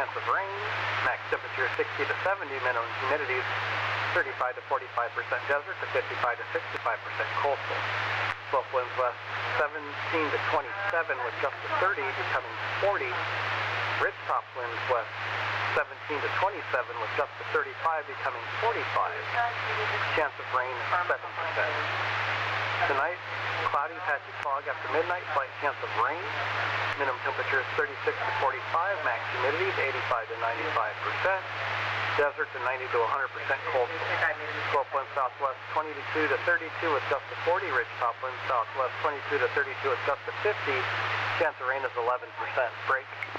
chance of rain. Max temperature 60 to 70, minimum humidity 35 to 45% desert to 55 to 65% coastal. Slope winds west 17 to 27 with gust to 30 becoming 40. Ridgetop winds west 17 to 27 with gust to 35 becoming 45. Chance of rain 7%. Tonight, cloudy, patchy fog after midnight, slight chance of rain. Minimum temperature is 36 to 45, max humidity is 85 to 95%. Desert to 90 to 100% coastal. Slope wind southwest 22 to 32 with gust to 40. Ridgetop wind southwest 22 to 32 with gust to 50. Chance of rain is 11%. Break.